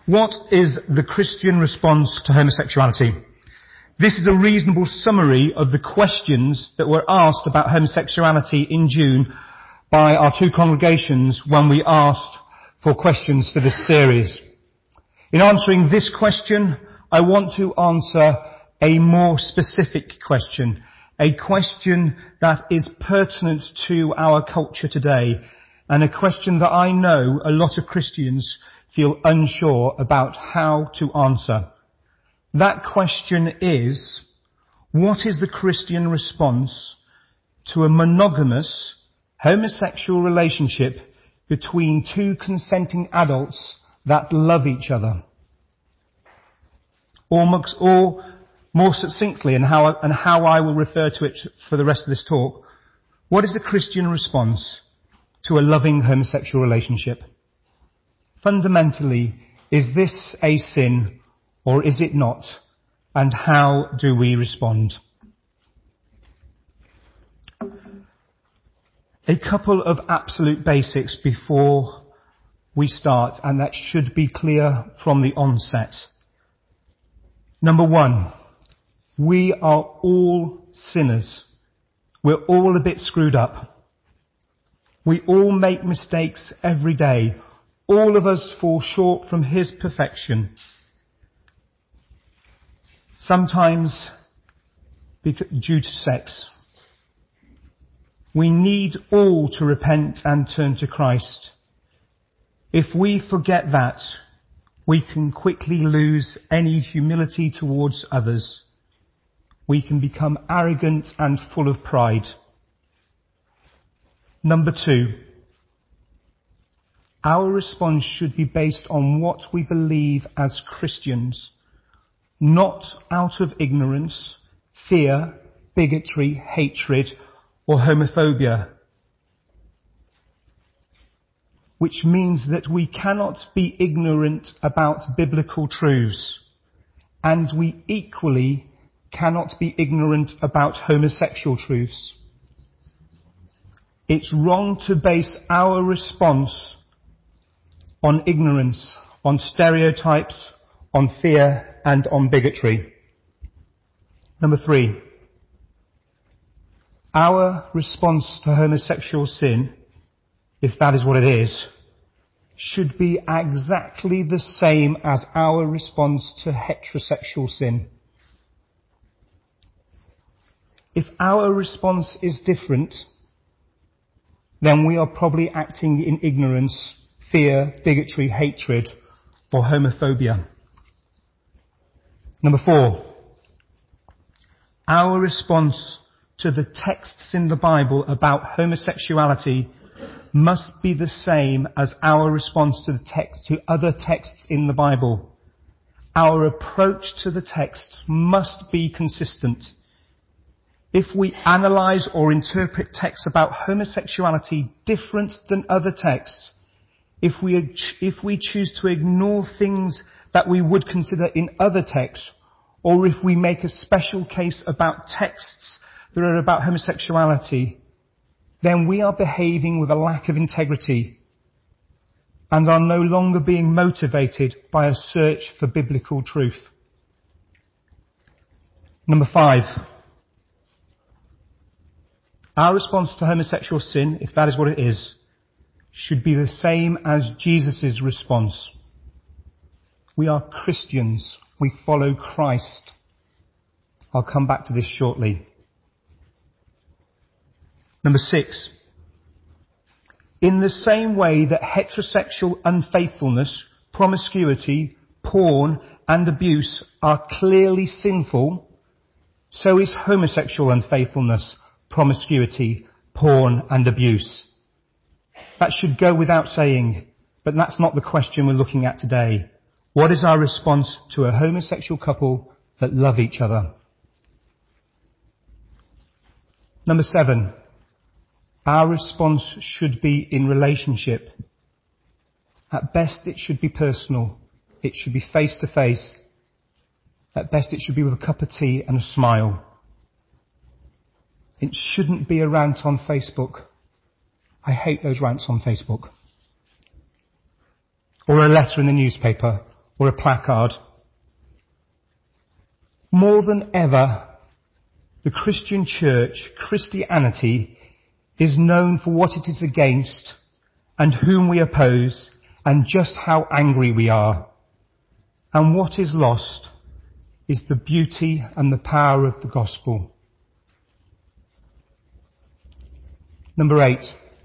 What is the Christian response to homosexuality? This is a reasonable summary of the questions that were asked about homosexuality in June by our two congregations when we asked for questions for this series. In answering this question, I want to answer a more specific question, a question that is pertinent to our culture today, and a question that I know a lot of Christians feel unsure about how to answer. That question is, what is the Christian response to a monogamous homosexual relationship between two consenting adults that love each other? Or more succinctly, and how I will refer to it for the rest of this talk, what is the Christian response to a loving homosexual relationship? Fundamentally, is this a sin or is it not? And how do we respond? A couple of absolute basics before we start, and that should be clear from the onset. Number one, we are all sinners. We're all a bit screwed up. We all make mistakes every day. All of us fall short from His perfection. Sometimes due to sex. We need all to repent and turn to Christ. If we forget that, we can quickly lose any humility towards others. We can become arrogant and full of pride. Number two, our response should be based on what we believe as Christians, not out of ignorance, fear, bigotry, hatred, or homophobia. Which means that we cannot be ignorant about biblical truths, and we equally cannot be ignorant about homosexual truths. It's wrong to base our response on ignorance, on stereotypes, on fear, and on bigotry. Number three, our response to homosexual sin, if that is what it is, should be exactly the same as our response to heterosexual sin. If our response is different, then we are probably acting in ignorance, fear, bigotry, hatred, or homophobia. Number four, our response to the texts in the Bible about homosexuality must be the same as our response to other texts in the Bible. Our approach to the text must be consistent. If we analyze or interpret texts about homosexuality different than other texts, if we choose to ignore things that we would consider in other texts, or if we make a special case about texts that are about homosexuality, then we are behaving with a lack of integrity and are no longer being motivated by a search for biblical truth. Number five, our response to homosexual sin, if that is what it is, should be the same as Jesus' response. We are Christians. We follow Christ. I'll come back to this shortly. Number six, in the same way that heterosexual unfaithfulness, promiscuity, porn, and abuse are clearly sinful, so is homosexual unfaithfulness, promiscuity, porn, and abuse. That should go without saying, but that's not the question we're looking at today. What is our response to a homosexual couple that love each other? Number seven, our response should be in relationship. At best, it should be personal. It should be face to face. At best, it should be with a cup of tea and a smile. It shouldn't be a rant on Facebook. I hate those rants on Facebook. Or a letter in the newspaper, or a placard. More than ever, the Christian church, Christianity, is known for what it is against and whom we oppose and just how angry we are. And what is lost is the beauty and the power of the gospel. Number 8.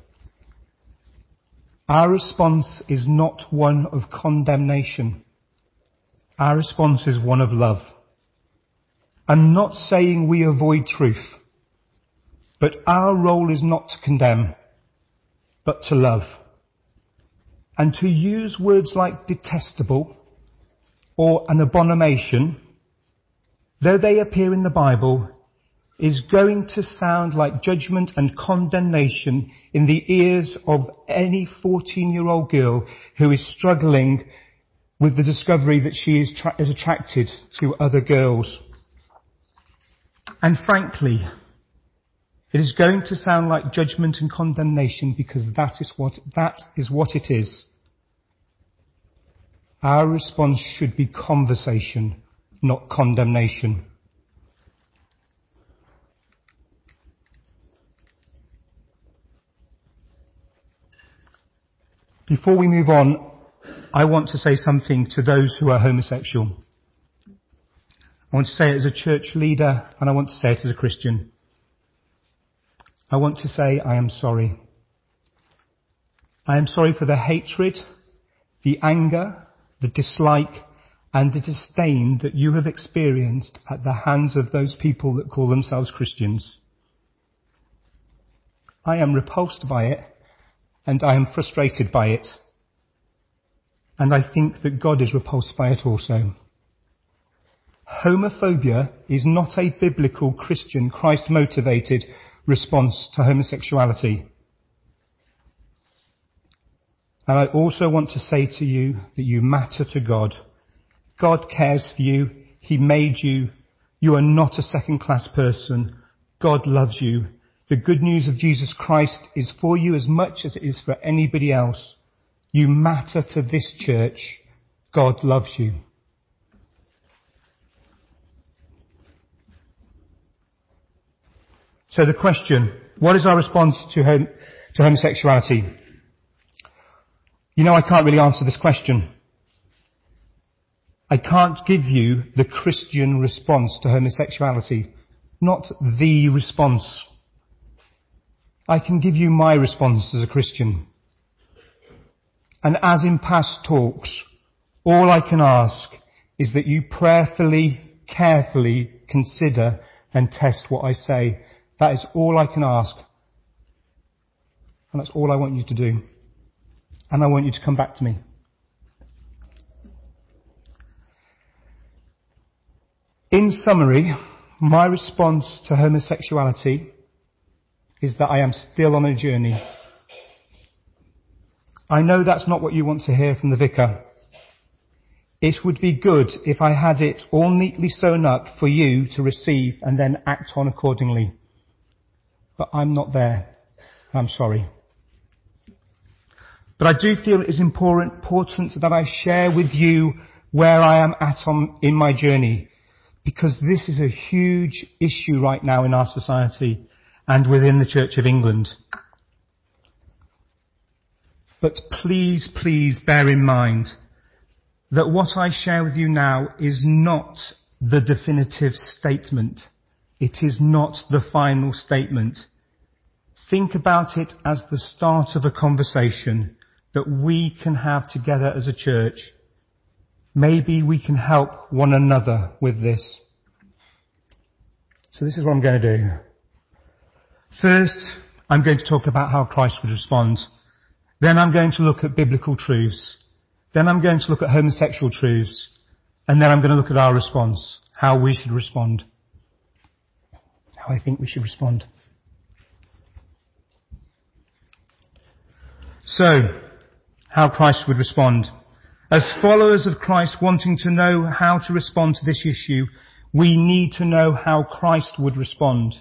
Our response is not one of condemnation. Our response is one of love. I'm not saying we avoid truth, but our role is not to condemn, but to love. And to use words like detestable or an abomination, though they appear in the Bible, is going to sound like judgment and condemnation in the ears of any 14-year-old girl who is struggling with the discovery that she is attracted to other girls. And frankly, it is going to sound like judgment and condemnation because that is what it is. Our response should be conversation, not condemnation. Before we move on, I want to say something to those who are homosexual. I want to say it as a church leader, and I want to say it as a Christian. I want to say I am sorry. I am sorry for the hatred, the anger, the dislike, and the disdain that you have experienced at the hands of those people that call themselves Christians. I am repulsed by it, and I am frustrated by it. And I think that God is repulsed by it also. Homophobia is not a biblical, Christian, Christ-motivated response to homosexuality. And I also want to say to you that you matter to God. God cares for you. He made you. You are not a second-class person. God loves you. The good news of Jesus Christ is for you as much as it is for anybody else. You matter to this church. God loves you. So the question, what is our response to homosexuality? You know, I can't really answer this question. I can't give you the Christian response to homosexuality, not the response. I can give you my response as a Christian. And as in past talks, all I can ask is that you prayerfully, carefully consider and test what I say. That is all I can ask. And that's all I want you to do. And I want you to come back to me. In summary, my response to homosexuality is that I am still on a journey. I know that's not what you want to hear from the vicar. It would be good if I had it all neatly sewn up for you to receive and then act on accordingly. But I'm not there. I'm sorry. But I do feel it is important that I share with you where I am at in my journey, because this is a huge issue right now in our society and within the Church of England. But please, please bear in mind that what I share with you now is not the definitive statement. It is not the final statement. Think about it as the start of a conversation that we can have together as a church. Maybe we can help one another with this. So this is what I'm going to do. First, I'm going to talk about how Christ would respond. Then I'm going to look at biblical truths. Then I'm going to look at homosexual truths. And then I'm going to look at our response, how we should respond. How I think we should respond. So, how Christ would respond. As followers of Christ wanting to know how to respond to this issue, we need to know how Christ would respond.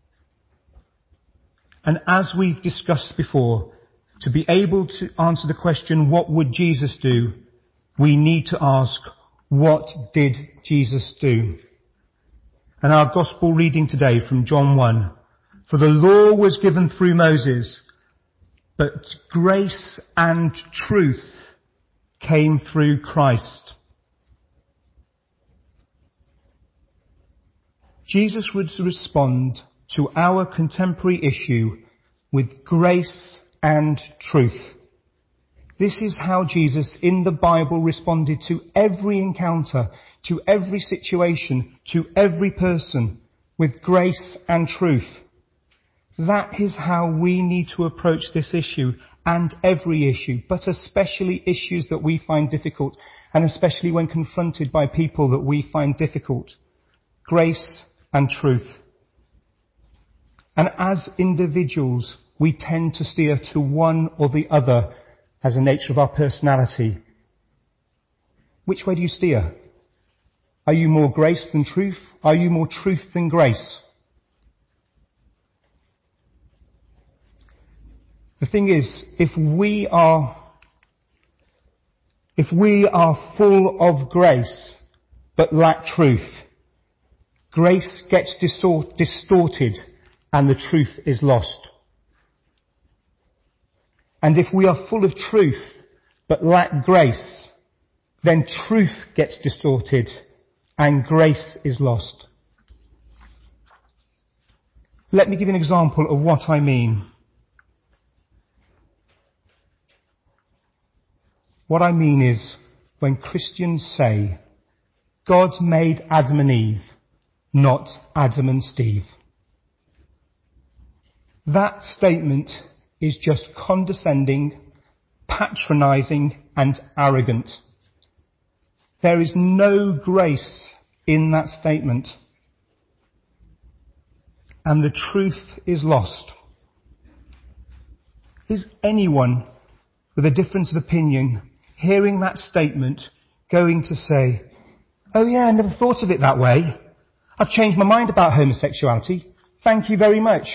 And as we've discussed before, to be able to answer the question, what would Jesus do? we need to ask, what did Jesus do? And our gospel reading today from John 1, for the law was given through Moses, but grace and truth came through Christ. Jesus would respond to our contemporary issue with grace and truth. This is how Jesus in the Bible responded to every encounter, to every situation, to every person, with grace and truth. That is how we need to approach this issue and every issue, but especially issues that we find difficult, and especially when confronted by people that we find difficult. Grace and truth. And as individuals, we tend to steer to one or the other as a nature of our personality. Which way do you steer? Are you more grace than truth? Are you more truth than grace? The thing is, if we are full of grace but lack truth, grace gets distorted and the truth is lost. And if we are full of truth but lack grace, then truth gets distorted and grace is lost. Let me give you an example of what I mean. What I mean is when Christians say, God made Adam and Eve, not Adam and Steve. That statement is just condescending, patronising and arrogant. There is no grace in that statement. And the truth is lost. Is anyone with a difference of opinion hearing that statement going to say, oh yeah, I never thought of it that way. I've changed my mind about homosexuality. Thank you very much.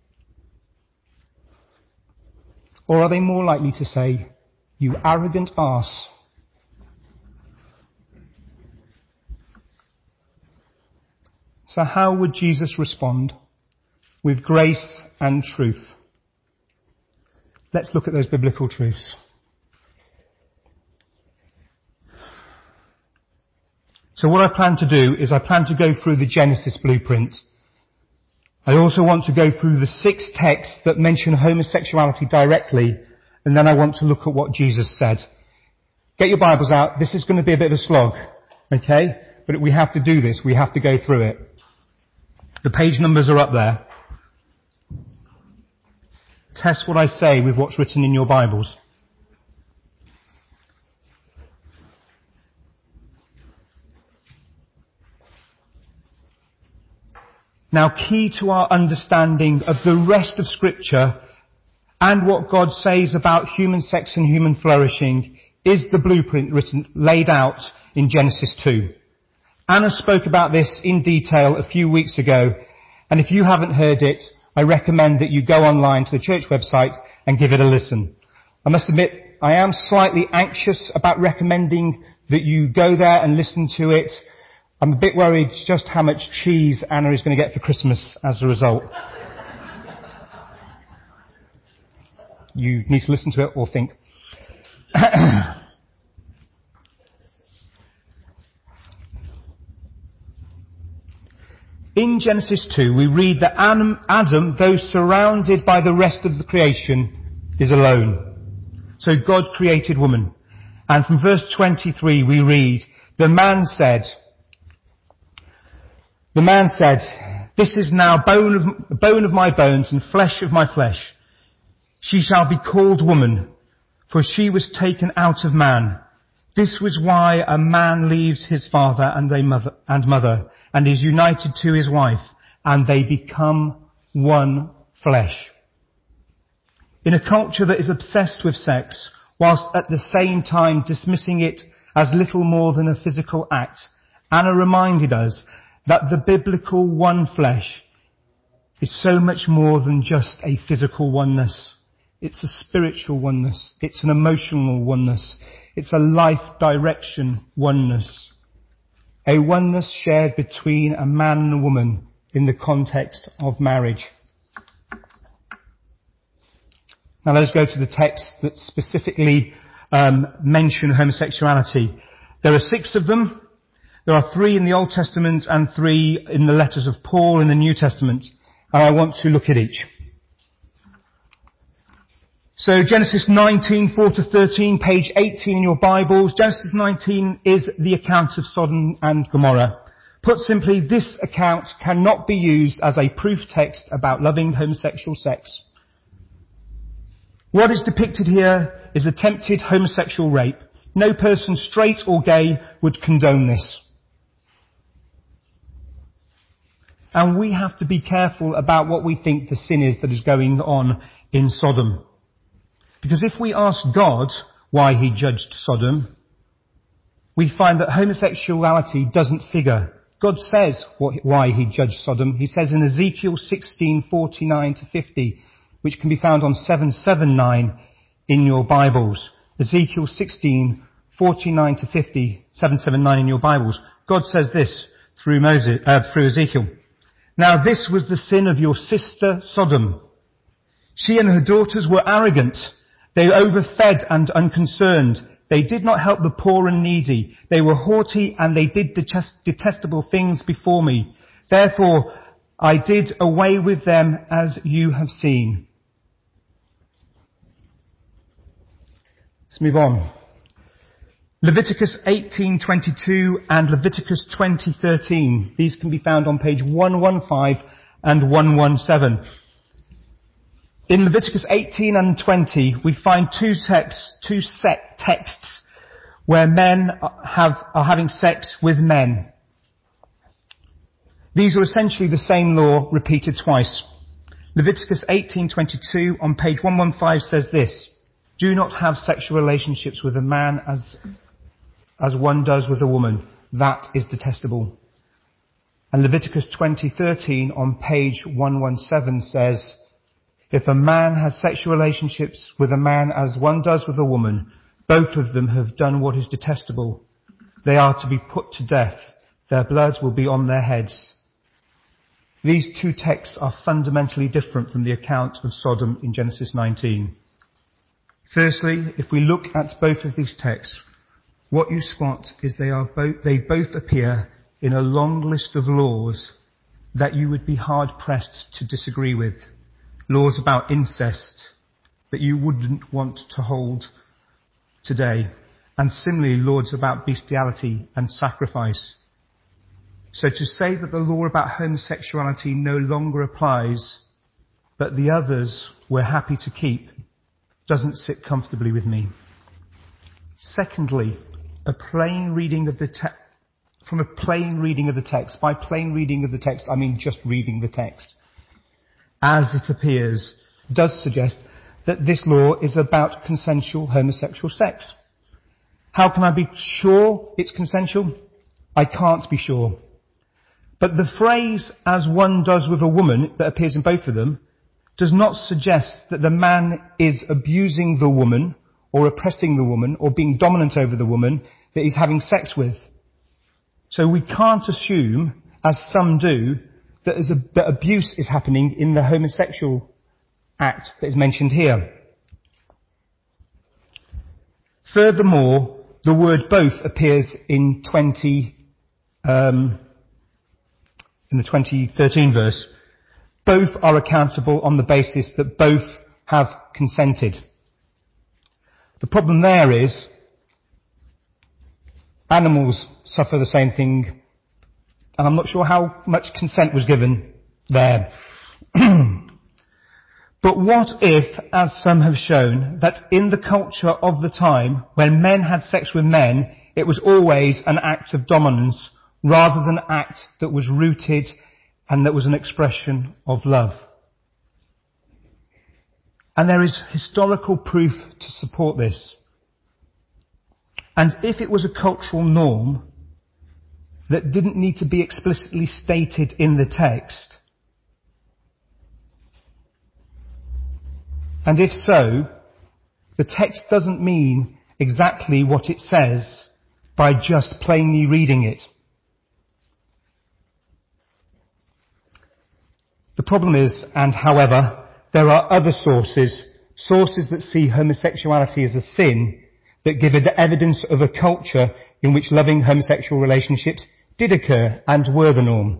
Or are they more likely to say, you arrogant arse? So how would Jesus respond? With grace and truth. Let's look at those biblical truths. So what I plan to do is I plan to go through the Genesis blueprint. I also want to go through the 6 texts that mention homosexuality directly, and then I want to look at what Jesus said. Get your Bibles out. This is going to be a bit of a slog, okay? But we have to do this. We have to go through it. The page numbers are up there. Test what I say with what's written in your Bibles. Now, key to our understanding of the rest of Scripture and what God says about human sex and human flourishing is the blueprint laid out in Genesis 2. Anna spoke about this in detail a few weeks ago, and if you haven't heard it, I recommend that you go online to the church website and give it a listen. I must admit, I am slightly anxious about recommending that you go there and listen to it. I'm a bit worried just how much cheese Anna is going to get for Christmas as a result. You need to listen to it or think. In Genesis 2, we read that Adam, though surrounded by the rest of the creation, is alone. So God created woman. And from verse 23 we read, the man said, this is now bone of my bones and flesh of my flesh. She shall be called woman, for she was taken out of man. This was why a man leaves his father and mother and is united to his wife, and they become one flesh. In a culture that is obsessed with sex, whilst at the same time dismissing it as little more than a physical act, Anna reminded us that the biblical one flesh is so much more than just a physical oneness. It's a spiritual oneness. It's an emotional oneness. It's a life direction oneness. A oneness shared between a man and a woman in the context of marriage. Now let's go to the text that specifically mention homosexuality. There are 6 of them. There are 3 in the Old Testament and 3 in the letters of Paul in the New Testament. And I want to look at each. So Genesis 19, 4-13, page 18 in your Bibles. Genesis 19 is the account of Sodom and Gomorrah. Put simply, this account cannot be used as a proof text about loving homosexual sex. What is depicted here is attempted homosexual rape. No person, straight or gay, would condone this. And we have to be careful about what we think the sin is that is going on in Sodom. Because if we ask God why he judged Sodom, we find that homosexuality doesn't figure. God says why he judged Sodom. He says in Ezekiel 16:49-50, which can be found on 779 in your Bibles. Ezekiel 16:49-50, 779 in your Bibles. God says this through Ezekiel. Now this was the sin of your sister Sodom. She and her daughters were arrogant. They overfed and unconcerned. They did not help the poor and needy. They were haughty and they did detestable things before me. Therefore, I did away with them as you have seen. Let's move on. Leviticus 18:22 and Leviticus 20:13. These can be found on page 115 and 117. In Leviticus 18 and 20, we find two texts where men are having sex with men. These are essentially the same law repeated twice. Leviticus 18:22 on page 115 says this: do not have sexual relationships with a man as one does with a woman. That is detestable. And Leviticus 20:13 on page 117 says, if a man has sexual relationships with a man as one does with a woman, both of them have done what is detestable. They are to be put to death. Their blood will be on their heads. These two texts are fundamentally different from the account of Sodom in Genesis 19. Firstly, if we look at both of these texts, what you spot is they both appear in a long list of laws that you would be hard pressed to disagree with. Laws about incest that you wouldn't want to hold today. And similarly, laws about bestiality and sacrifice. So to say that the law about homosexuality no longer applies, but the others we're happy to keep, doesn't sit comfortably with me. Secondly, a plain reading of the text. From a plain reading of the text. By plain reading of the text, I mean just reading the text. As it appears, does suggest that this law is about consensual homosexual sex. How can I be sure it's consensual? I can't be sure. But the phrase, as one does with a woman, that appears in both of them, does not suggest that the man is abusing the woman, or oppressing the woman, or being dominant over the woman that he's having sex with. So we can't assume, as some do, that abuse is happening in the homosexual act that is mentioned here. Furthermore, the word both appears in the 2013 verse. Both are accountable on the basis that both have consented. The problem there is animals suffer the same thing, and I'm not sure how much consent was given there. But what if, as some have shown, that in the culture of the time, when men had sex with men, it was always an act of dominance rather than an act that was rooted and that was an expression of love? And there is historical proof to support this. And if it was a cultural norm that didn't need to be explicitly stated in the text, and if so, the text doesn't mean exactly what it says by just plainly reading it. The problem is, and however, there are other sources that see homosexuality as a sin, that give evidence of a culture in which loving homosexual relationships did occur and were the norm.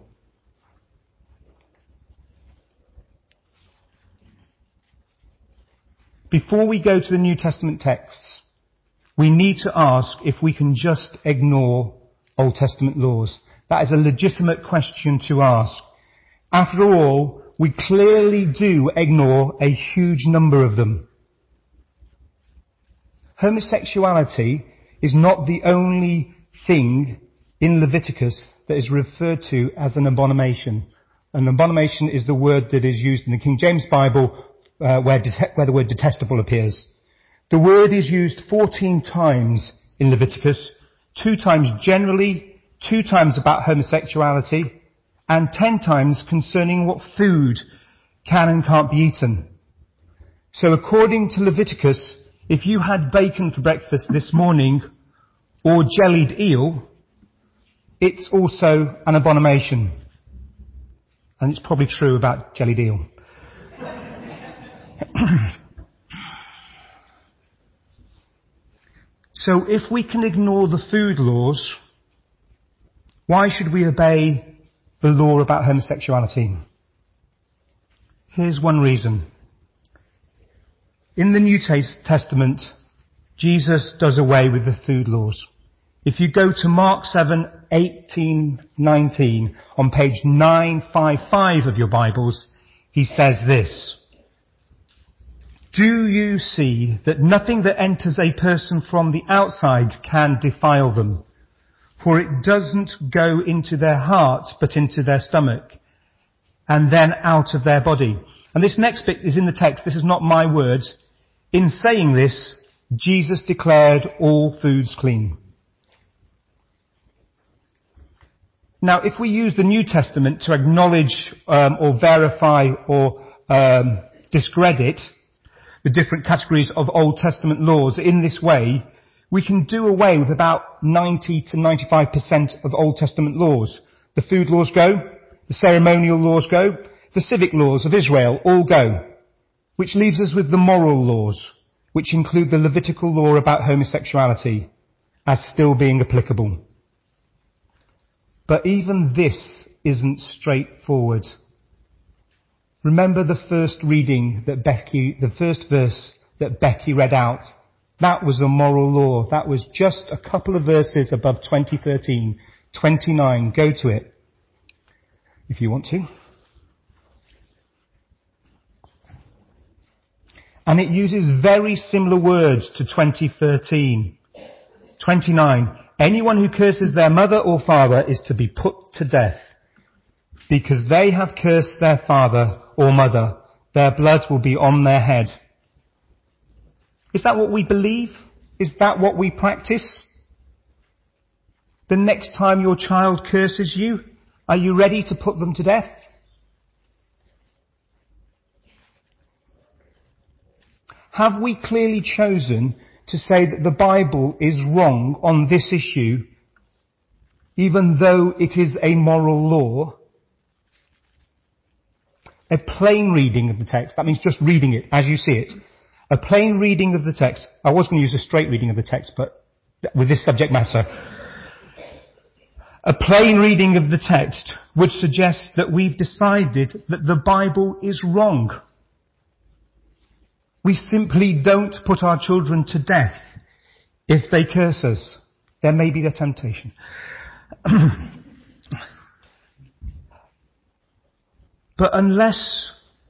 Before we go to the New Testament texts, we need to ask if we can just ignore Old Testament laws. That is a legitimate question to ask. After all, we clearly do ignore a huge number of them. Homosexuality is not the only thing in Leviticus that is referred to as an abomination. An abomination is the word that is used in the King James Bible where the word detestable appears. The word is used 14 times in Leviticus, 2 times generally, 2 times about homosexuality, and 10 times concerning what food can and can't be eaten. So according to Leviticus, if you had bacon for breakfast this morning or jellied eel, it's also an abomination. And it's probably true about jellied eel. So if we can ignore the food laws, why should we obey the law about homosexuality? Here's one reason. In the New Testament, Jesus does away with the food laws. If you go to Mark 7:18-19 on page 955 of your Bibles, he says this: "Do you see that nothing that enters a person from the outside can defile them? For it doesn't go into their heart, but into their stomach, and then out of their body." And this next bit is in the text. This is not my words. In saying this, Jesus declared all foods clean. Now, if we use the New Testament to acknowledge or verify or discredit the different categories of Old Testament laws in this way, we can do away with about 90 to 95% of Old Testament laws. The food laws go, the ceremonial laws go, the civic laws of Israel all go, which leaves us with the moral laws, which include the Levitical law about homosexuality as still being applicable. But even this isn't straightforward. Remember the first verse that Becky read out. That was the moral law. That was just a couple of verses above 2013, 29. Go to it if you want to. And it uses very similar words to 2013. 29. Anyone who curses their mother or father is to be put to death. Because they have cursed their father or mother, their blood will be on their head. Is that what we believe? Is that what we practice? The next time your child curses you, are you ready to put them to death? Have we clearly chosen to say that the Bible is wrong on this issue, even though it is a moral law? A plain reading of the text, that means just reading it as you see it. A plain reading of the text, I was going to use a straight reading of the text, but with this subject matter, a plain reading of the text would suggest that we've decided that the Bible is wrong. We simply don't put our children to death if they curse us. There may be the temptation. But unless,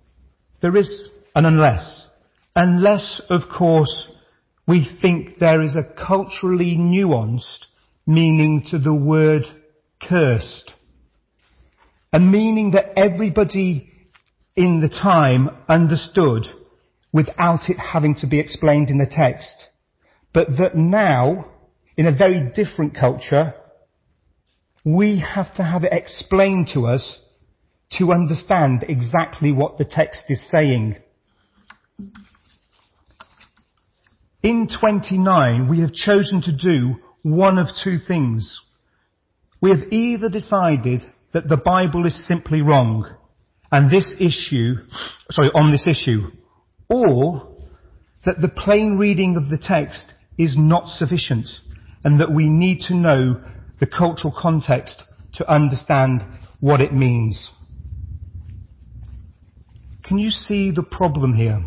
of course, we think there is a culturally nuanced meaning to the word cursed. A meaning that everybody in the time understood without it having to be explained in the text. But that now, in a very different culture, we have to have it explained to us to understand exactly what the text is saying. In 29, we have chosen to do one of two things. We have either decided that the Bible is simply wrong on this issue, or that the plain reading of the text is not sufficient and that we need to know the cultural context to understand what it means. Can you see the problem here?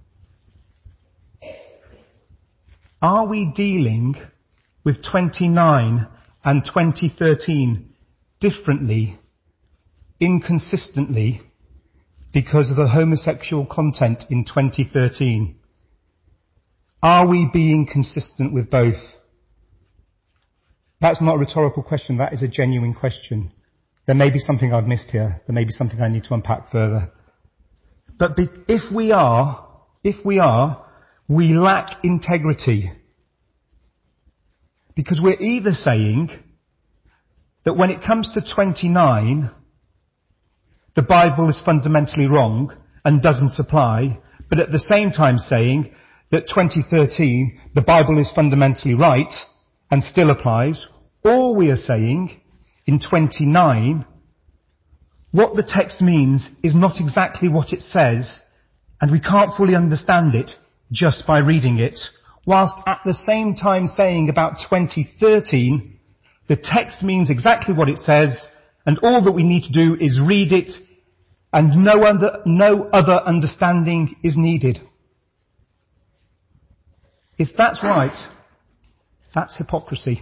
Are we dealing with 29 and 2013 differently, inconsistently, because of the homosexual content in 2013? Are we being consistent with both? That's not a rhetorical question, that is a genuine question. There may be something I've missed here. There may be something I need to unpack further. But if we are, we lack integrity. Because we're either saying that when it comes to 29, the Bible is fundamentally wrong and doesn't apply, but at the same time saying that 2013, the Bible is fundamentally right and still applies, or we are saying in 29, what the text means is not exactly what it says, and we can't fully understand it just by reading it, whilst at the same time saying about 2013, the text means exactly what it says, and all that we need to do is read it, and no other understanding is needed. If that's right, that's hypocrisy.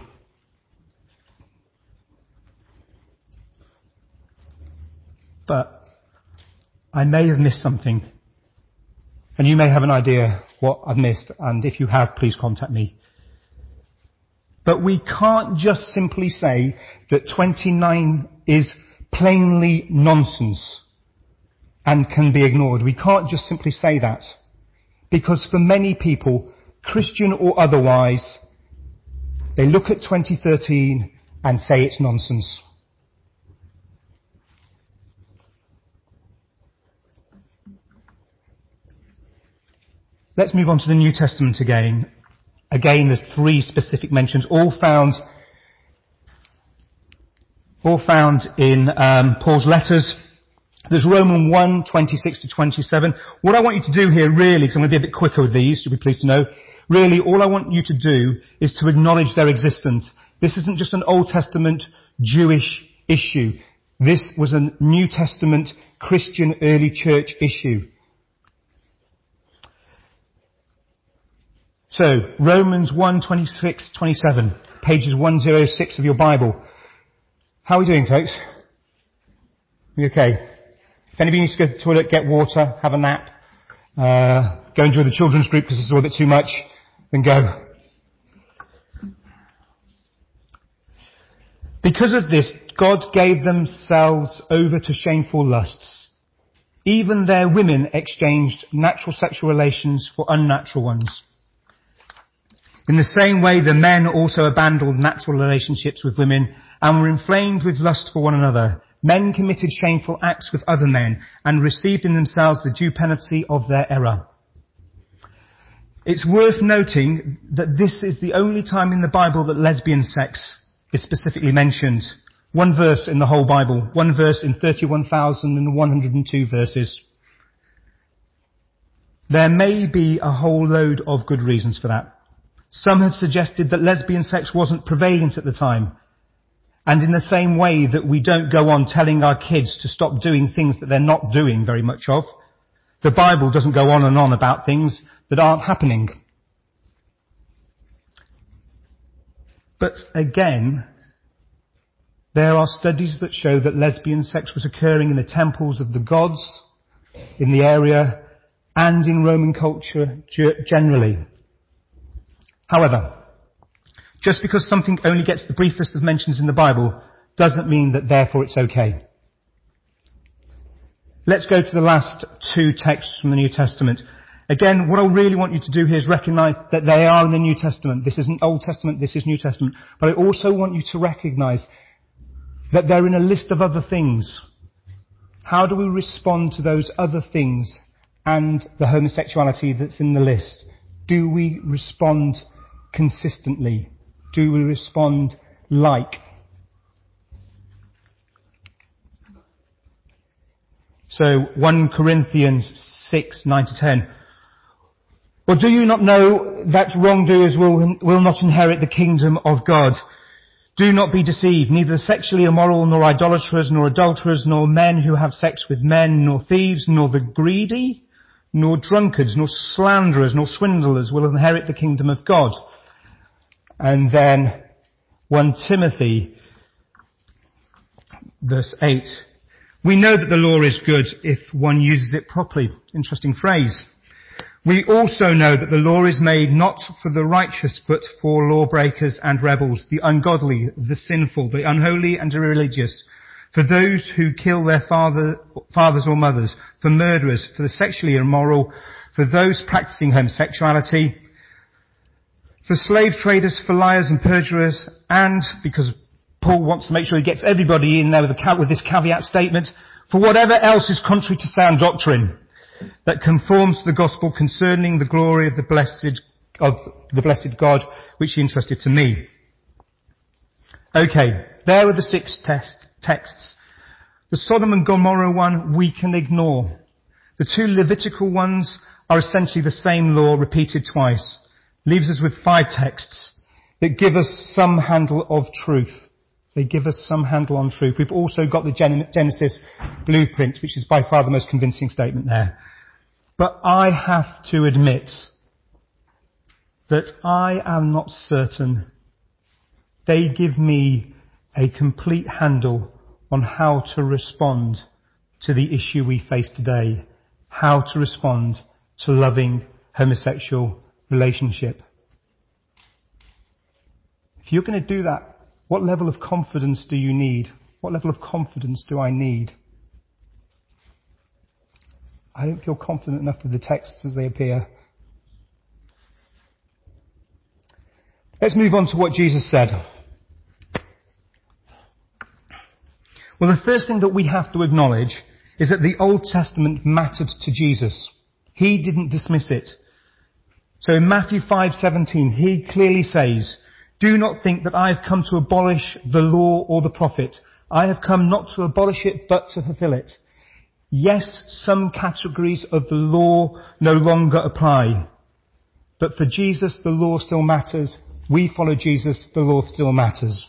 But I may have missed something. And you may have an idea what I've missed, and if you have, please contact me. But we can't just simply say that 29 is plainly nonsense and can be ignored. We can't just simply say that. Because for many people, Christian or otherwise, they look at 2013 and say it's nonsense. Let's move on to the New Testament again. Again, there's three specific mentions, all found in Paul's letters. There's Romans 1, 26 to 27. What I want you to do here really, because I'm going to be a bit quicker with these, you'll be pleased to know, really all I want you to do is to acknowledge their existence. This isn't just an Old Testament Jewish issue. This was a New Testament Christian early church issue. So, Romans 1, 26, 27, pages 106 of your Bible. How are we doing, folks? We okay? If anybody needs to go to the toilet, get water, have a nap, go and join the children's group because this is all a bit too much, then go. Because of this, God gave themselves over to shameful lusts. Even their women exchanged natural sexual relations for unnatural ones. In the same way, the men also abandoned natural relationships with women and were inflamed with lust for one another. Men committed shameful acts with other men and received in themselves the due penalty of their error. It's worth noting that this is the only time in the Bible that lesbian sex is specifically mentioned. One verse in the whole Bible, one verse in 31,102 verses. There may be a whole load of good reasons for that. Some have suggested that lesbian sex wasn't prevalent at the time. And in the same way that we don't go on telling our kids to stop doing things that they're not doing very much of, the Bible doesn't go on and on about things that aren't happening. But again, there are studies that show that lesbian sex was occurring in the temples of the gods, in the area, and in Roman culture generally. However, just because something only gets the briefest of mentions in the Bible doesn't mean that therefore it's okay. Let's go to the last two texts from the New Testament. Again, what I really want you to do here is recognize that they are in the New Testament. This isn't Old Testament, this is New Testament. But I also want you to recognize that they're in a list of other things. How do we respond to those other things and the homosexuality that's in the list? do we respond consistently? Do we respond like? So 1 Corinthians 6, 9 to 10. Or do you not know that wrongdoers will not inherit the kingdom of God? Do not be deceived. Neither sexually immoral, nor idolaters, nor adulterers, nor men who have sex with men, nor thieves, nor the greedy, nor drunkards, nor slanderers, nor swindlers will inherit the kingdom of God. And then 1 Timothy, verse 8. We know that the law is good if one uses it properly. Interesting phrase. We also know that the law is made not for the righteous, but for lawbreakers and rebels, the ungodly, the sinful, the unholy and irreligious, for those who kill their fathers or mothers, for murderers, for the sexually immoral, for those practicing homosexuality, for slave traders, for liars and perjurers, and, because Paul wants to make sure he gets everybody in there with this caveat statement, for whatever else is contrary to sound doctrine, that conforms to the gospel concerning the glory of the blessed God, which he entrusted to me. Okay, there are the 6 texts. The Sodom and Gomorrah one we can ignore. The 2 Levitical ones are essentially the same law repeated twice. Leaves us with 5 texts that give us some handle of truth. They give us some handle on truth. We've also got the Genesis blueprint, which is by far the most convincing statement there. But I have to admit that I am not certain they give me a complete handle on how to respond to the issue we face today, how to respond to loving homosexual relationship. If you're going to do that, what level of confidence do you need? What level of confidence do I need? I don't feel confident enough with the texts as they appear. Let's move on to what Jesus said. Well, the first thing that we have to acknowledge is that the Old Testament mattered to Jesus. He didn't dismiss it. So in Matthew 5:17, he clearly says, "Do not think that I have come to abolish the law or the prophet. I have come not to abolish it, but to fulfill it." Yes, some categories of the law no longer apply. But for Jesus, the law still matters. We follow Jesus, the law still matters.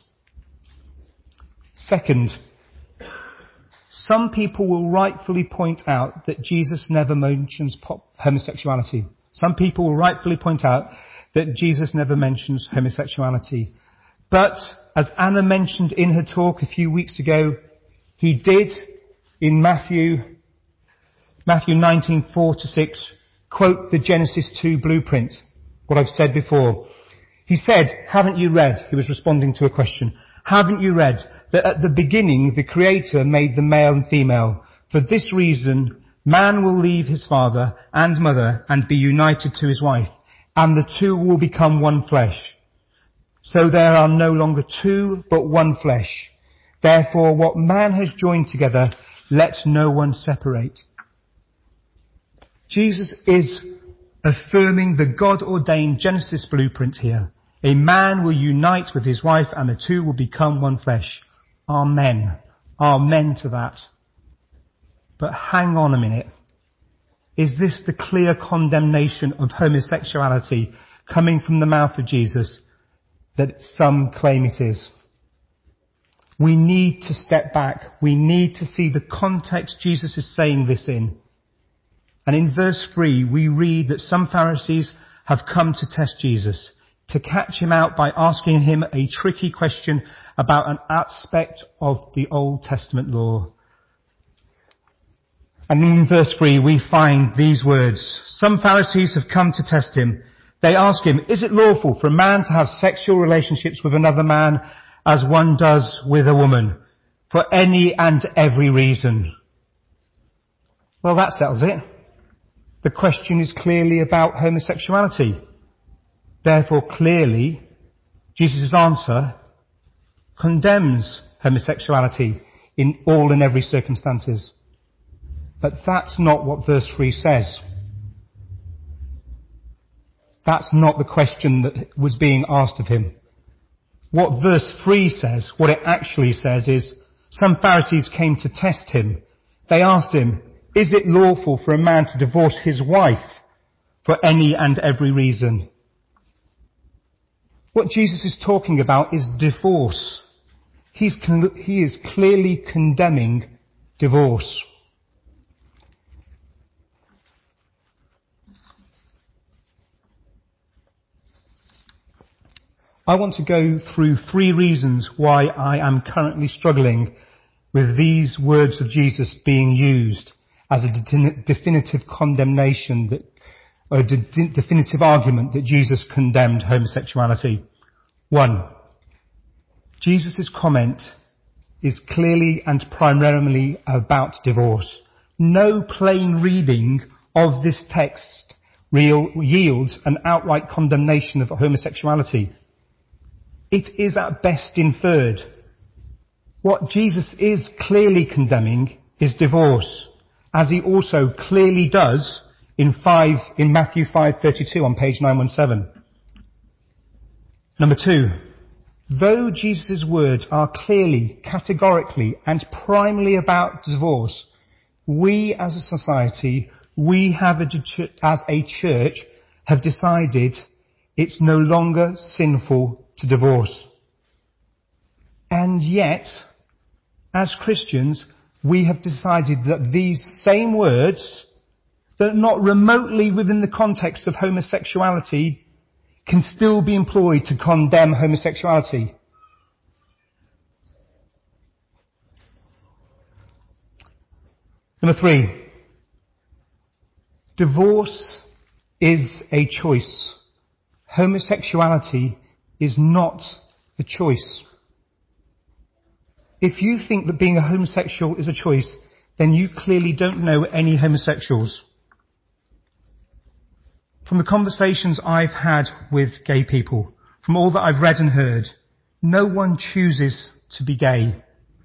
Second, some people will rightfully point out that Jesus never mentions homosexuality. Some people will rightfully point out that Jesus never mentions homosexuality. But, as Anna mentioned in her talk a few weeks ago, he did, in Matthew 19:4-6, quote the Genesis 2 blueprint, what I've said before. He said, haven't you read, he was responding to a question, haven't you read that at the beginning the Creator made them male and female? For this reason, man will leave his father and mother and be united to his wife, and the two will become one flesh. So there are no longer 2, but one flesh. Therefore, what man has joined together, let no one separate. Jesus is affirming the God-ordained Genesis blueprint here. A man will unite with his wife and the two will become one flesh. Amen. Amen to that. But hang on a minute. Is this the clear condemnation of homosexuality coming from the mouth of Jesus that some claim it is? We need to step back. We need to see the context Jesus is saying this in. And in verse 3, we read that some Pharisees have come to test Jesus, to catch him out by asking him a tricky question about an aspect of the Old Testament law. And in verse 3, we find these words. Some Pharisees have come to test him. They ask him, is it lawful for a man to have sexual relationships with another man as one does with a woman, for any and every reason? Well, that settles it. The question is clearly about homosexuality. Therefore, clearly, Jesus' answer condemns homosexuality in all and every circumstances. But that's not what verse 3 says. That's not the question that was being asked of him. What verse 3 says, what it actually says is, some Pharisees came to test him. They asked him, is it lawful for a man to divorce his wife for any and every reason? What Jesus is talking about is divorce. He is clearly condemning divorce. I want to go through 3 reasons why I am currently struggling with these words of Jesus being used as a definitive condemnation, or a definitive argument that Jesus condemned homosexuality. 1. Jesus' comment is clearly and primarily about divorce. No plain reading of this text yields an outright condemnation of homosexuality. It is at best inferred. What Jesus is clearly condemning is divorce, as he also clearly does in Matthew 5:32 on page 917. Number 2, though Jesus' words are clearly, categorically and primarily about divorce, we as a society, as a church, have decided it's no longer sinful to divorce. And yet, as Christians, we have decided that these same words, that are not remotely within the context of homosexuality, can still be employed to condemn homosexuality. Number 3, divorce is a choice. Homosexuality is not a choice. If you think that being a homosexual is a choice, then you clearly don't know any homosexuals. From the conversations I've had with gay people, from all that I've read and heard, no one chooses to be gay.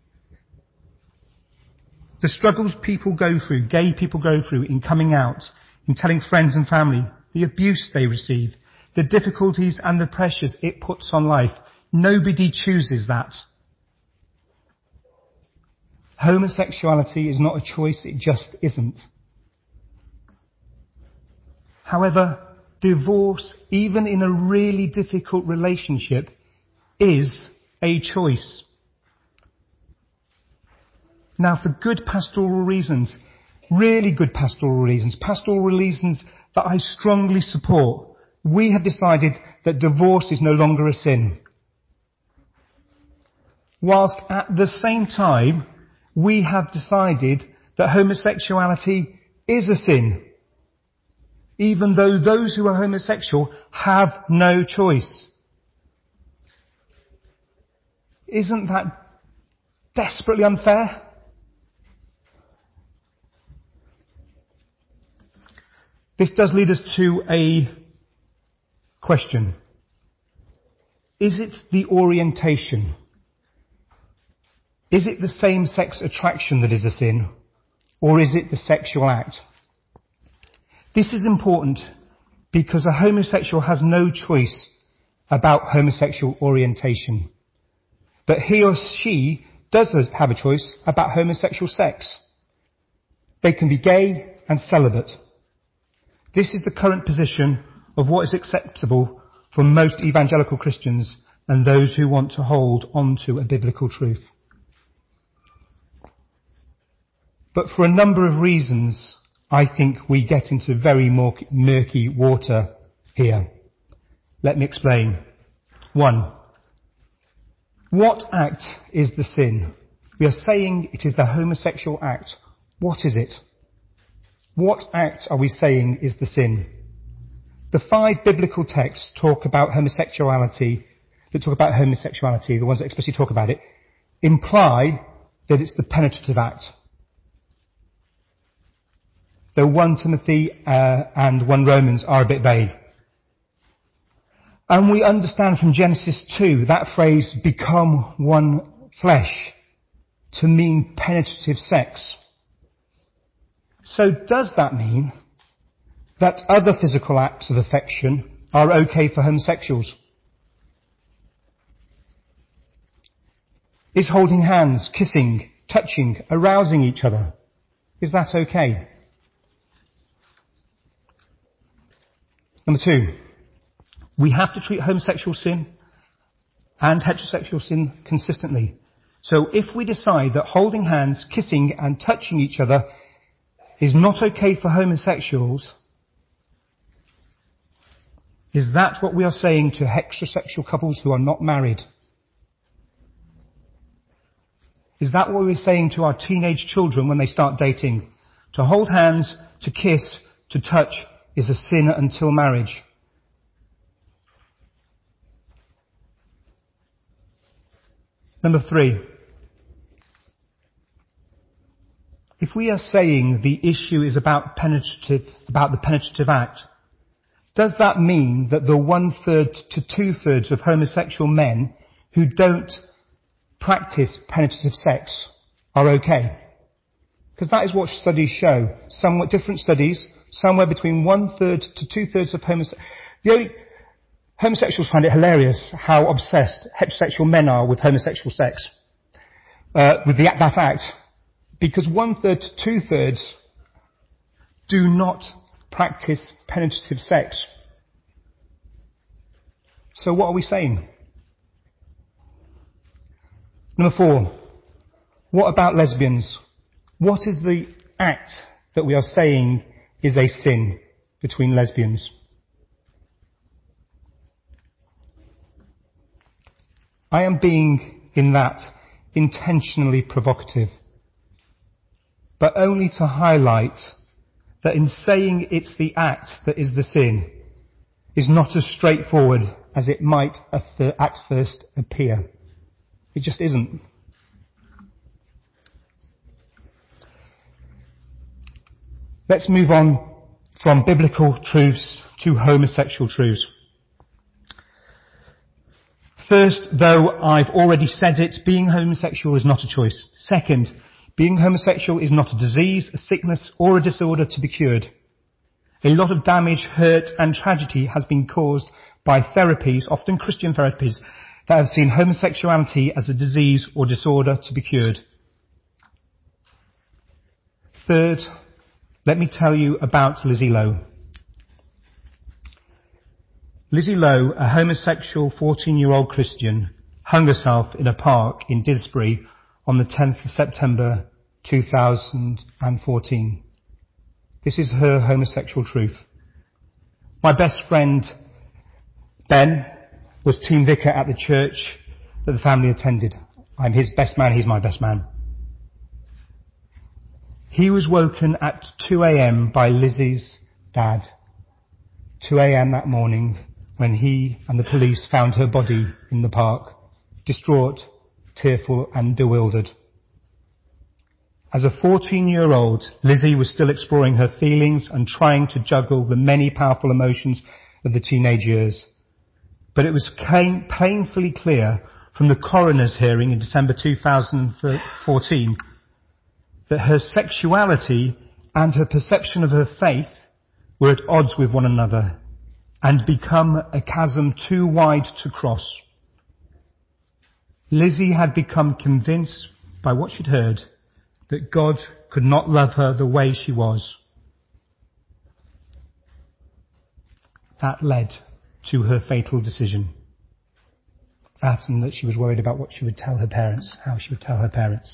The struggles gay people go through in coming out, in telling friends and family, the abuse they receive, the difficulties and the pressures it puts on life, nobody chooses that. Homosexuality is not a choice, it just isn't. However, divorce, even in a really difficult relationship, is a choice. Now, for good pastoral reasons, really good pastoral reasons that I strongly support, we have decided that divorce is no longer a sin. Whilst at the same time, we have decided that homosexuality is a sin, even though those who are homosexual have no choice. Isn't that desperately unfair? This does lead us to a question. Is it the orientation? Is it the same-sex attraction that is a sin? Or is it the sexual act? This is important because a homosexual has no choice about homosexual orientation. But he or she does have a choice about homosexual sex. They can be gay and celibate. This is the current position of what is acceptable for most evangelical Christians and those who want to hold on to a biblical truth. But for a number of reasons, I think we get into very murky water here. Let me explain. 1. What act is the sin? We are saying it is the homosexual act. What is it? What act are we saying is the sin? The 5 biblical texts the ones that explicitly talk about it, imply that it's the penetrative act. Though 1 Timothy and 1 Romans are a bit vague. And we understand from Genesis 2 that phrase, become one flesh, to mean penetrative sex. So does that mean that other physical acts of affection are okay for homosexuals? Is holding hands, kissing, touching, arousing each other, is that okay? Number 2, we have to treat homosexual sin and heterosexual sin consistently. So if we decide that holding hands, kissing and touching each other is not okay for homosexuals, is that what we are saying to heterosexual couples who are not married? Is that what we're saying to our teenage children when they start dating? To hold hands, to kiss, to touch is a sin until marriage. Number 3. If we are saying the issue is about the penetrative act, does that mean that the 1/3 to 2/3 of homosexual men who don't practice penetrative sex are okay? Because that is what studies show. Somewhat different studies, somewhere between 1/3 to 2/3 of homosexuals find it hilarious how obsessed heterosexual men are with homosexual sex, with that act, because 1/3 to 2/3 do not practice penetrative sex. So what are we saying? Number 4, what about lesbians? What is the act that we are saying is a sin between lesbians? I am being, in that, intentionally provocative, but only to highlight that in saying it's the act that is the sin is not as straightforward as it might at first appear. It just isn't. Let's move on from biblical truths to homosexual truths. First, though I've already said it, being homosexual is not a choice. Second, being homosexual is not a disease, a sickness, or a disorder to be cured. A lot of damage, hurt, and tragedy has been caused by therapies, often Christian therapies, that have seen homosexuality as a disease or disorder to be cured. Third, let me tell you about Lizzie Lowe. Lizzie Lowe, a homosexual 14-year-old Christian, hung herself in a park in Didsbury on the 10th of September 2014. This is her homosexual truth. My best friend, Ben, was team vicar at the church that the family attended. I'm his best man, he's my best man. He was woken at 2 a.m. by Lizzie's dad. 2 a.m. that morning, when he and the police found her body in the park, distraught, tearful and bewildered. As a 14-year-old, Lizzie was still exploring her feelings and trying to juggle the many powerful emotions of the teenage years. But it was painfully clear from the coroner's hearing in December 2014 that her sexuality and her perception of her faith were at odds with one another and become a chasm too wide to cross. Lizzie had become convinced by what she'd heard that God could not love her the way she was. That led to her fatal decision. That and that she was worried about what she would tell her parents, how she would tell her parents.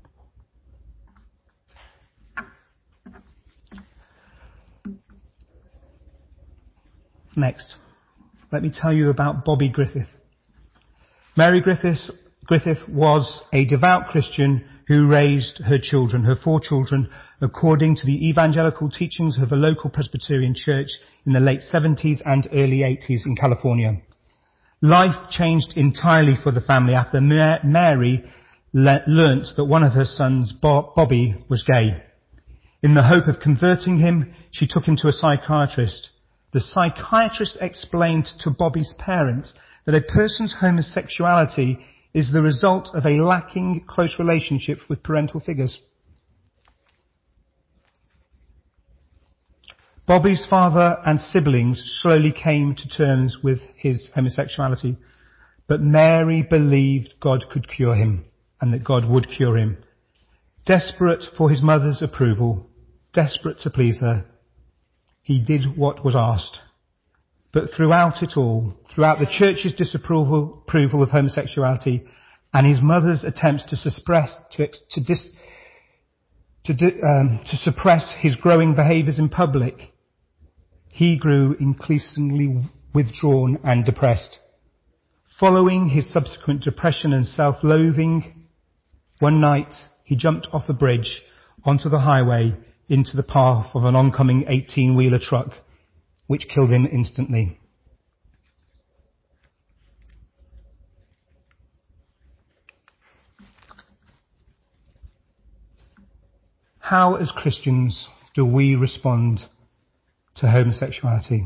Next, let me tell you about Bobby Griffith. Mary Griffith was a devout Christian who raised her children, her 4 children, according to the evangelical teachings of a local Presbyterian church in the late 70s and early 80s in California. Life changed entirely for the family after Mary learnt that one of her sons, Bobby, was gay. In the hope of converting him, she took him to a psychiatrist. The psychiatrist explained to Bobby's parents that a person's homosexuality is the result of a lacking close relationship with parental figures. Bobby's father and siblings slowly came to terms with his homosexuality, but Mary believed God could cure him and that God would cure him. Desperate for his mother's approval, desperate to please her, he did what was asked. But throughout it all, throughout the church's approval of homosexuality and his mother's attempts to suppress his growing behaviours in public, he grew increasingly withdrawn and depressed. Following his subsequent depression and self-loathing, one night he jumped off a bridge onto the highway into the path of an oncoming 18-wheeler truck, which killed him instantly. How, as Christians, do we respond to homosexuality?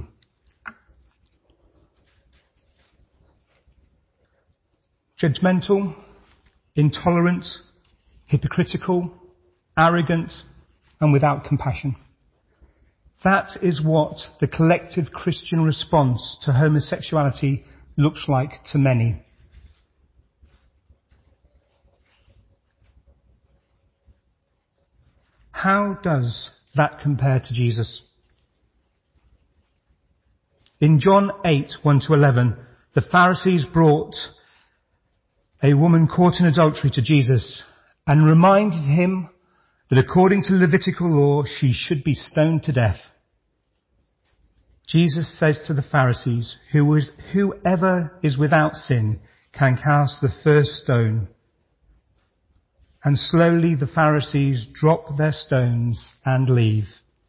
Judgmental, intolerant, hypocritical, arrogant, and without compassion. That is what the collective Christian response to homosexuality looks like to many. How does that compare to Jesus? In John 8, 1-11, the Pharisees brought a woman caught in adultery to Jesus and reminded him that according to Levitical law, she should be stoned to death. Jesus says to the Pharisees, whoever is without sin can cast the first stone. And slowly the Pharisees drop their stones and leave.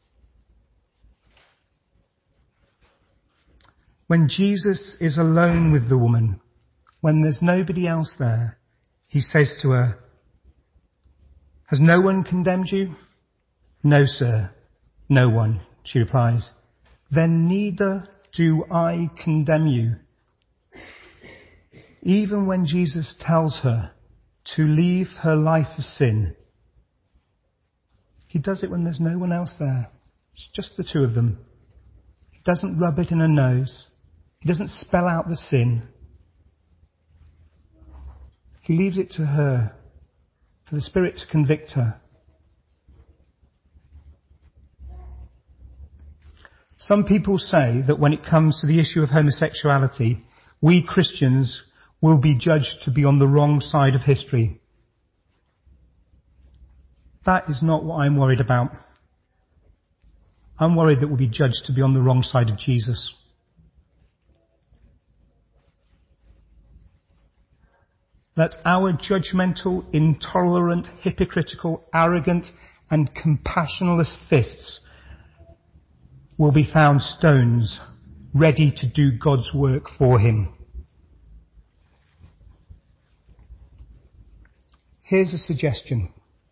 When Jesus is alone with the woman, when there's nobody else there, he says to her, "Has no one condemned you?" "No, sir, no one," she replies. "Then neither do I condemn you." Even when Jesus tells her to leave her life of sin, he does it when there's no one else there. It's just the two of them. He doesn't rub it in her nose. He doesn't spell out the sin. He leaves it to her, for the Spirit to convict her. Some people say that when it comes to the issue of homosexuality, we Christians will be judged to be on the wrong side of history. That is not what I'm worried about. I'm worried that we'll be judged to be on the wrong side of Jesus. That our judgmental, intolerant, hypocritical, arrogant, and compassionless fists will be found stones, ready to do God's work for him. Here's a suggestion.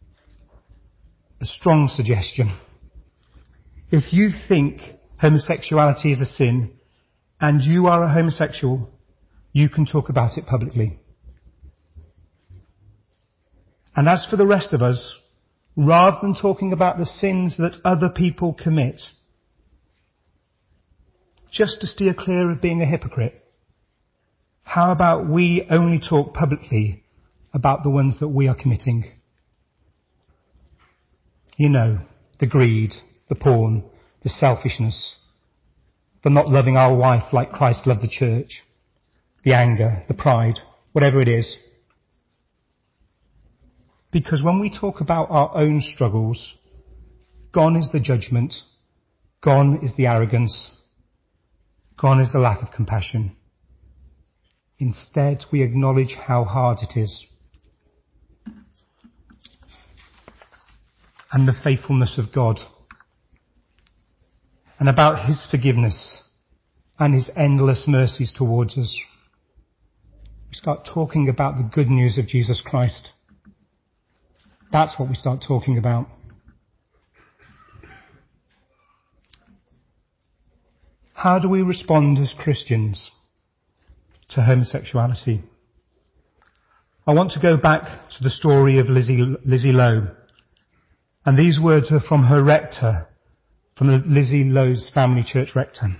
A strong suggestion. If you think homosexuality is a sin, and you are a homosexual, you can talk about it publicly. And as for the rest of us, rather than talking about the sins that other people commit, just to steer clear of being a hypocrite, how about we only talk publicly about the ones that we are committing? You know, the greed, the porn, the selfishness, the not loving our wife like Christ loved the church, the anger, the pride, whatever it is. Because when we talk about our own struggles, gone is the judgment, gone is the arrogance, gone is the lack of compassion. Instead, we acknowledge how hard it is. And the faithfulness of God. And about his forgiveness and his endless mercies towards us. We start talking about the good news of Jesus Christ. That's what we start talking about. How do we respond as Christians to homosexuality? I want to go back to the story of Lizzie Lowe. And these words are from her rector, from the Lizzie Lowe's Family Church rector.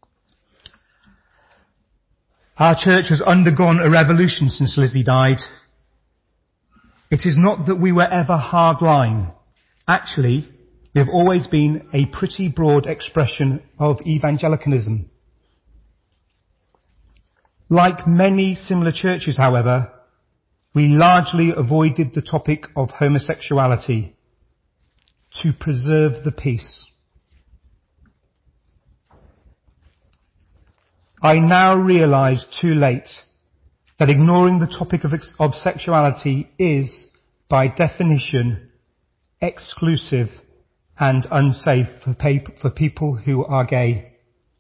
Our church has undergone a revolution since Lizzie died. It is not that we were ever hardline. Actually, we have always been a pretty broad expression of evangelicalism. Like many similar churches, however, we largely avoided the topic of homosexuality to preserve the peace. I now realise too late that ignoring the topic of sexuality is, by definition, exclusive and unsafe for people who are gay.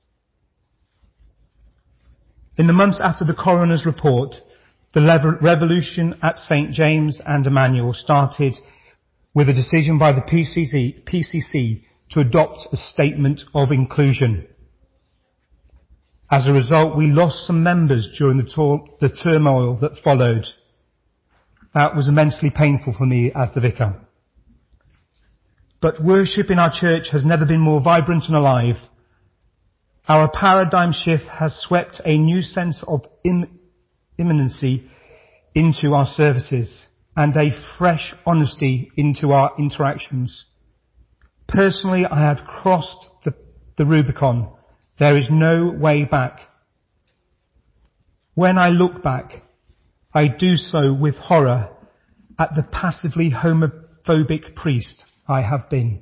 In the months after the coroner's report, the revolution at St James and Emmanuel started with a decision by the PCC to adopt a statement of inclusion. As a result, we lost some members during the turmoil that followed. That was immensely painful for me as the vicar. But worship in our church has never been more vibrant and alive. Our paradigm shift has swept a new sense of imminency into our services and a fresh honesty into our interactions. Personally, I have crossed the Rubicon. There is no way back. When I look back, I do so with horror at the passively homophobic priest I have been.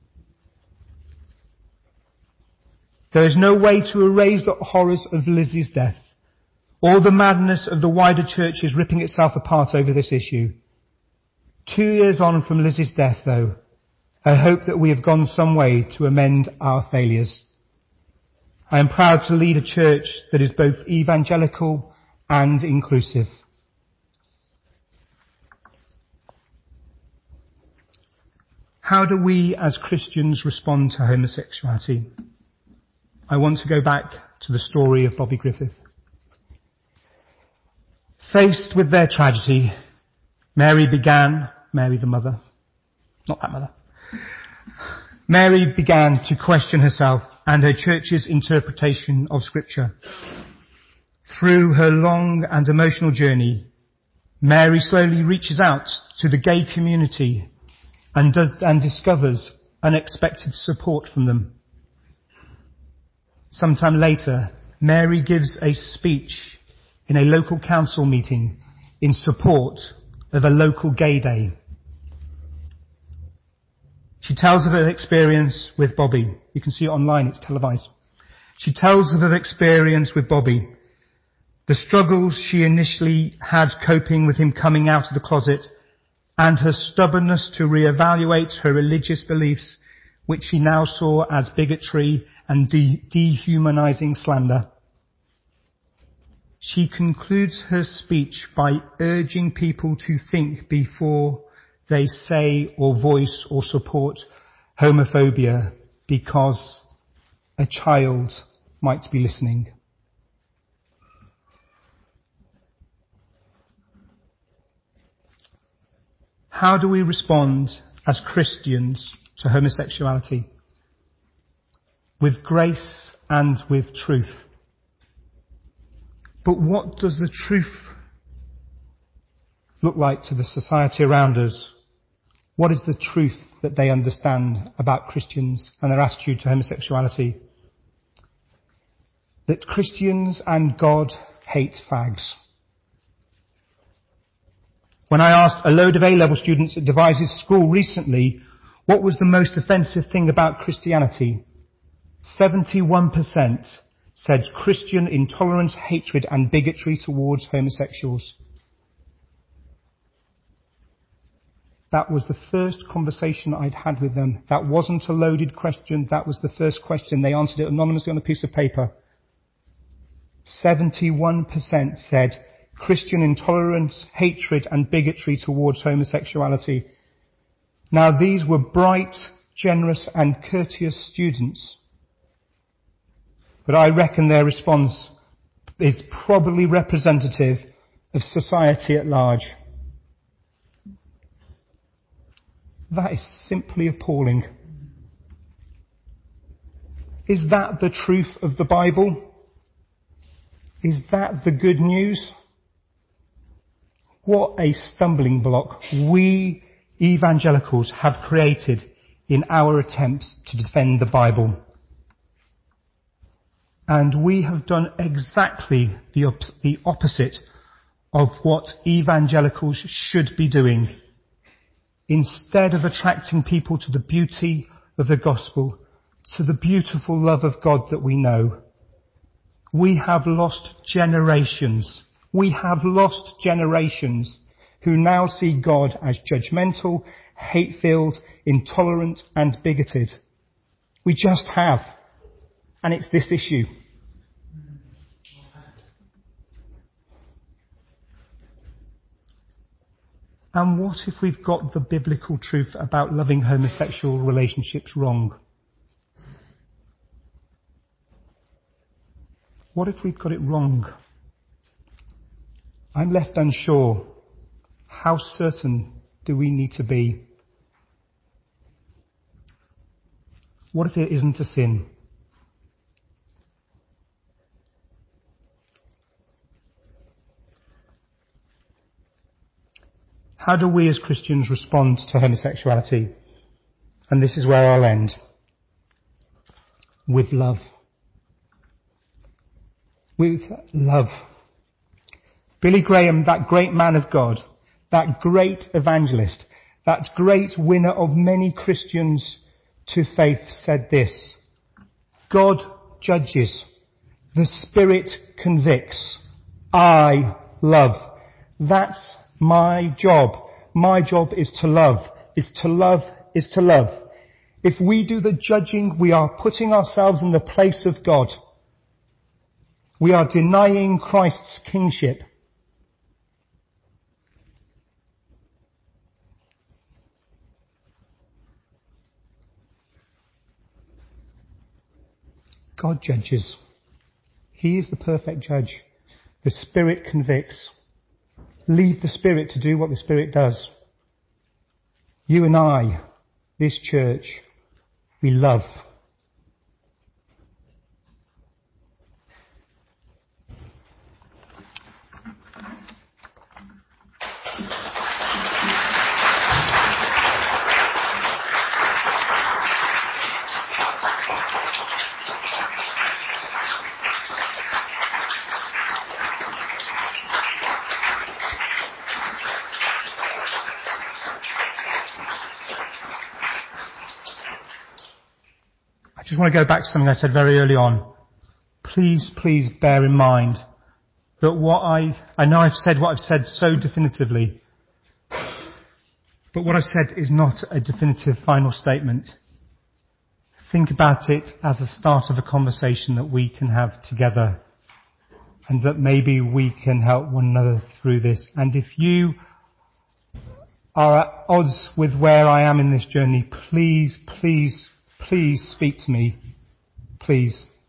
There is no way to erase the horrors of Lizzie's death, or the madness of the wider churches ripping itself apart over this issue. 2 years on from Lizzie's death, though, I hope that we have gone some way to amend our failures. I am proud to lead a church that is both evangelical and inclusive. How do we as Christians respond to homosexuality? I want to go back to the story of Bobby Griffith. Faced with their tragedy, Mary the mother, not that mother, Mary began to question herself and her church's interpretation of Scripture. Through her long and emotional journey, Mary slowly reaches out to the gay community and discovers unexpected support from them. Sometime later, Mary gives a speech in a local council meeting in support of a local gay day. She tells of her experience with Bobby. You can see it online, it's televised. She tells of her experience with Bobby, the struggles she initially had coping with him coming out of the closet, and her stubbornness to reevaluate her religious beliefs, which she now saw as bigotry and dehumanizing slander. She concludes her speech by urging people to think before they say or voice or support homophobia, because a child might be listening. How do we respond as Christians to homosexuality? With grace and with truth. But what does the truth look like to the society around us? What is the truth that they understand about Christians and their attitude to homosexuality? That Christians and God hate fags. When I asked a load of A-level students at Devizes School recently what was the most offensive thing about Christianity, 71% said Christian intolerance, hatred and bigotry towards homosexuals. That was the first conversation I'd had with them. That wasn't a loaded question. That was the first question. They answered it anonymously on a piece of paper. 71% said Christian intolerance, hatred and bigotry towards homosexuality. Now these were bright, generous and courteous students. But I reckon their response is probably representative of society at large. That is simply appalling. Is that the truth of the Bible? Is that the good news? What a stumbling block we evangelicals have created in our attempts to defend the Bible. And we have done exactly the opposite of what evangelicals should be doing. Instead of attracting people to the beauty of the gospel, to the beautiful love of God that we know, we have lost generations. We have lost generations who now see God as judgmental, hate-filled, intolerant and bigoted. We just have. And it's this issue. And what if we've got the biblical truth about loving homosexual relationships wrong? What if we've got it wrong? I'm left unsure. How certain do we need to be? What if it isn't a sin? How do we as Christians respond to homosexuality? And this is where I'll end. With love. With love. Billy Graham, that great man of God, that great evangelist, that great winner of many Christians to faith, said this: God judges, the Spirit convicts, I love. That's my job. My job is to love. Is to love. Is to love. If we do the judging, we are putting ourselves in the place of God. We are denying Christ's kingship. God judges. He is the perfect judge. The Spirit convicts. Leave the Spirit to do what the Spirit does. You and I, this church, we love. I just want to go back to something I said very early on. Please bear in mind that I know I've said what I've said so definitively, but what I've said is not a definitive final statement. Think about it as a start of a conversation that we can have together, and that maybe we can help one another through this. And if you are at odds with where I am in this journey, please speak to me. Please.